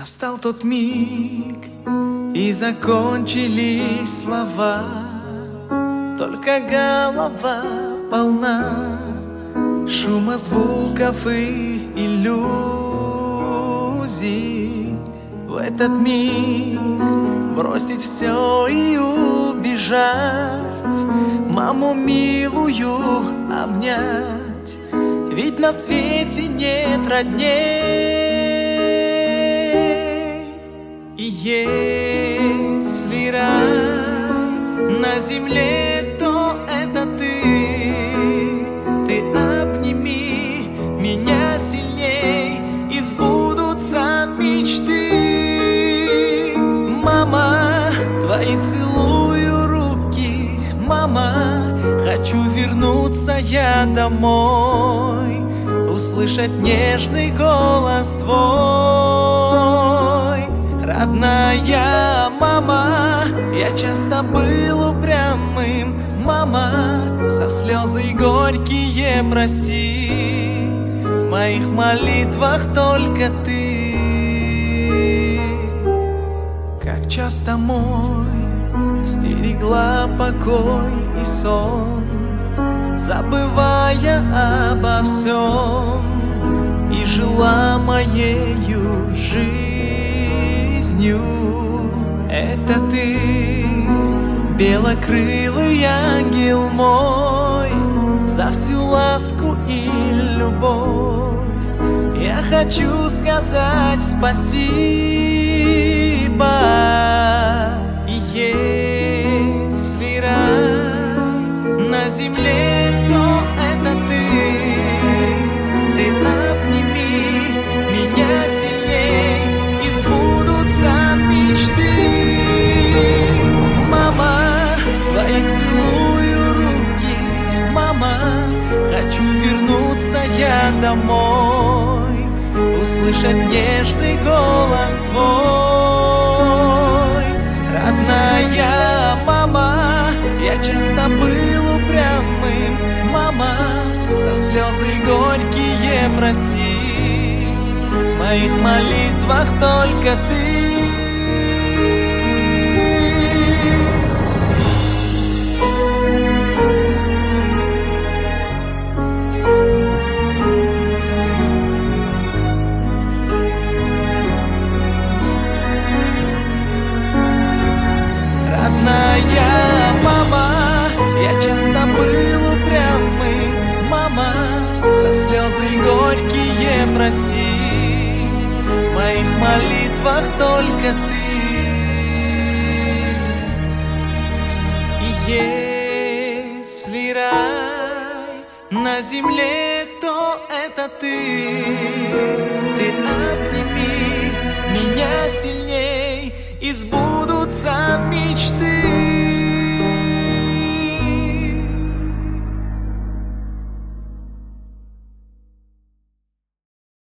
Настал тот миг, и закончились слова, только голова полна шума звуков и иллюзий. В этот миг бросить все и убежать, маму милую обнять, ведь на свете нет родней. И если рай на земле, то это ты обними меня сильней, и сбудутся мечты. Мама, твои целую руки, мама, хочу вернуться я домой, услышать нежный голос твой. Родная мама, я часто был упрямым, мама, за слезы горькие прости, в моих молитвах только ты. Как часто мой стерегла покой и сон, забывая обо всем, и жила моею жизнью. Это ты, белокрылый ангел мой, за всю ласку и любовь я хочу сказать спасибо. И если рай на земле, то это ты обними меня сильней, и сбудутся мечты. Мама, твои целую руки, мама, хочу вернуться я домой, услышать нежный голос твой. Родная мама, я часто был упрямым, мама, за слезы горькие прости, в моих молитвах только ты. Родная мама, я часто был упрямым, мама, за слезы горькие прости, в моих молитвах только ты. И если рай на земле, то это ты обними меня сильней, и сбудутся мечты.